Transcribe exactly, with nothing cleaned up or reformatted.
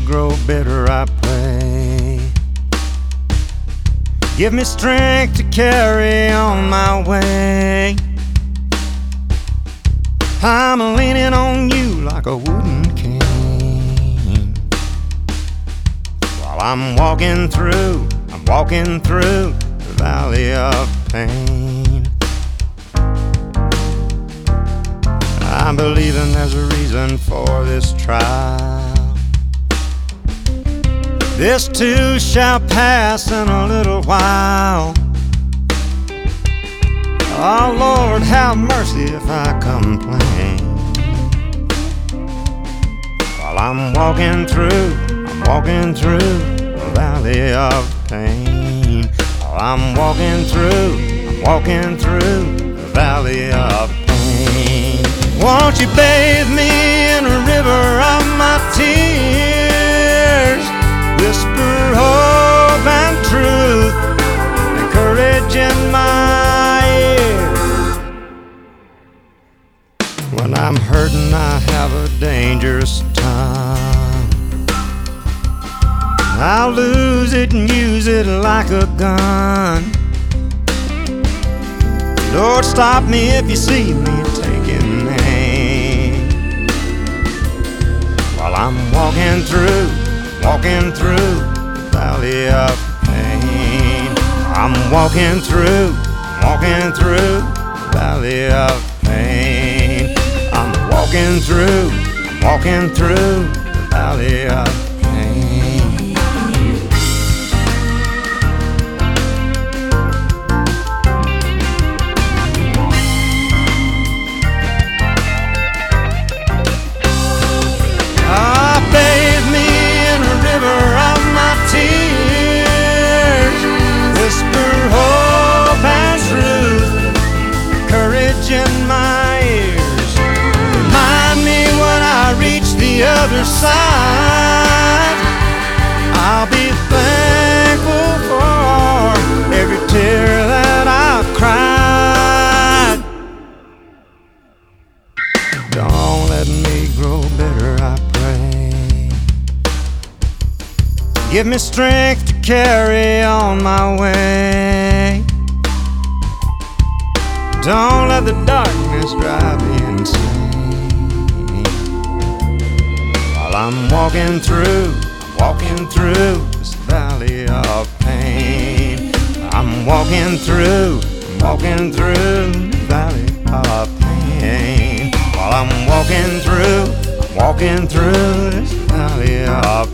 grow bitter, I pray. Give me strength to carry on my way. I'm leaning on you like a wooden cane. While I'm walking through, I'm walking through the valley of pain. I'm believing there's a reason for this trial. This too shall pass in a little while. Oh Lord, have mercy if I complain. While I'm walking through, I'm walking through the valley of pain. While I'm walking through, I'm walking through the valley of pain. Won't you bathe me in a river of my tears? Whisper hope and truth and courage in my ear. When I'm hurting, I have a dangerous tongue. I'll lose it and use it like a gun. Lord, stop me if you see me taking aim. While I'm walking through, walking through the valley of pain. I'm walking through, walking through the valley of pain. I'm walking through, walking through the valley of pain. Ah, bathe me in a river of my tears. Whisper hope and truth, courage in my ears. Remind me when I reach the other side, I'll be thankful for every tear that I've cried. Don't let me grow bitter, I pray. Give me strength to carry on my way. Don't let the darkness drive me insane. While I'm walking through, walking through this valley of pain. I'm walking through, walking through the valley of pain. While I'm walking through, walking through this valley of